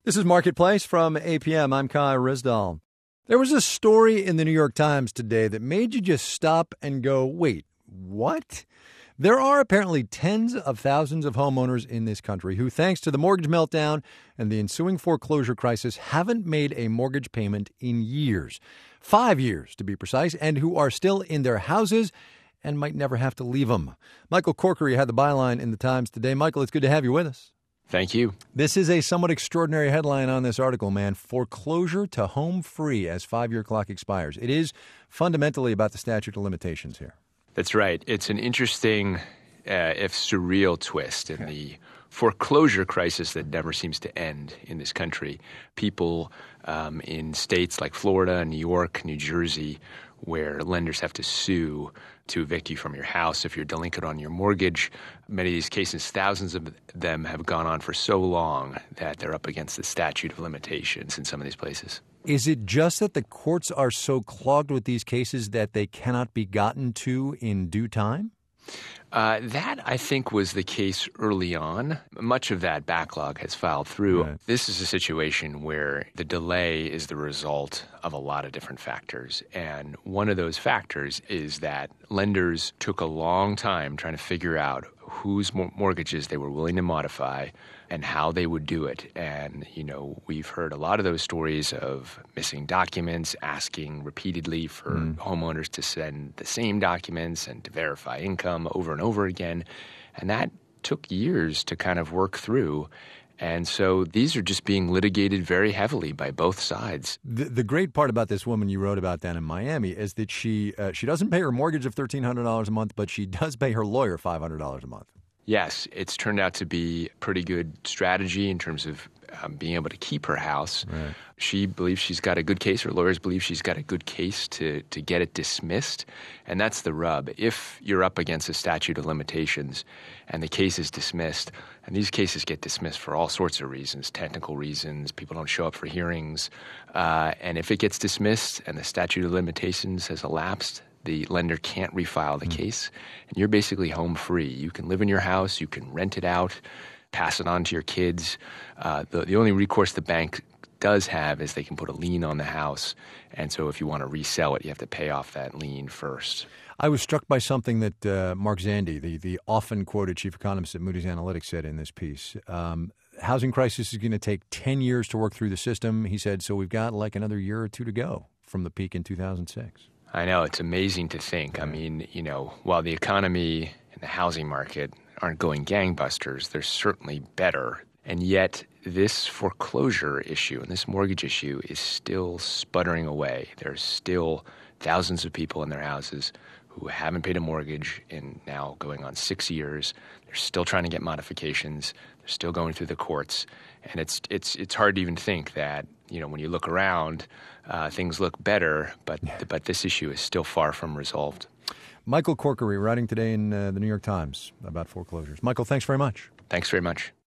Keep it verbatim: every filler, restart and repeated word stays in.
This is Marketplace from A P M. I'm Kai Rizdal. There was a story in the New York Times today that made you just stop and go, wait, what? There are apparently tens of thousands of homeowners in this country who, thanks to the mortgage meltdown and the ensuing foreclosure crisis, haven't made a mortgage payment in years. Five years, to be precise, and who are still in their houses and might never have to leave them. Michael Corkery had the byline in the Times today. Michael, it's good to have you with us. Thank you. This is a somewhat extraordinary headline on this article, man. Foreclosure to home free as five-year clock expires. It is fundamentally about the statute of limitations here. That's right. It's an interesting, uh, if surreal twist in the foreclosure crisis that never seems to end in this country. People um, in states like Florida, New York, New Jersey, where lenders have to sue to evict you from your house if you're delinquent on your mortgage. Many of these cases, thousands of them have gone on for so long that they're up against the statute of limitations in some of these places. Is it just that the courts are so clogged with these cases that they cannot be gotten to in due time? Uh, that, I think, was the case early on. Much of that backlog has filed through. Right. This is a situation where the delay is the result of a lot of different factors. And one of those factors is that lenders took a long time trying to figure out whose mortgages they were willing to modify and how they would do it. And, you know, we've heard a lot of those stories of missing documents, asking repeatedly for mm. homeowners to send the same documents and to verify income over and over again. And that took years to kind of work through. And so these are just being litigated very heavily by both sides. The, the great part about this woman you wrote about down in Miami is that she uh, she doesn't pay her mortgage of thirteen hundred dollars a month, but she does pay her lawyer five hundred dollars a month. Yes, it's turned out to be a pretty good strategy in terms of um, being able to keep her house. Right. She believes she's got a good case. Her lawyers believe she's got a good case to, to get it dismissed. And that's the rub. If you're up against a statute of limitations and the case is dismissed, and these cases get dismissed for all sorts of reasons, technical reasons, people don't show up for hearings. Uh, and if it gets dismissed and the statute of limitations has elapsed, the lender can't refile the case, and you're basically home free. You can live in your house, you can rent it out, pass it on to your kids. Uh, the, the only recourse the bank does have is they can put a lien on the house, and so if you want to resell it, you have to pay off that lien first. I was struck by something that uh, Mark Zandi, the, the often quoted chief economist at Moody's Analytics, said in this piece. Um, housing crisis is going to take ten years to work through the system, he said, so we've got like another year or two to go from the peak in two thousand six. I know. It's amazing to think. I mean, you know, while the economy and the housing market aren't going gangbusters, they're certainly better. And yet this foreclosure issue and this mortgage issue is still sputtering away. There's still thousands of people in their houses who haven't paid a mortgage in now going on six years. They're still trying to get modifications. They're still going through the courts. And it's it's it's hard to even think that, you know, when you look around, uh, things look better, but but this issue is still far from resolved. Michael Corkery writing today in uh, the New York Times about foreclosures. Michael, thanks very much. Thanks very much.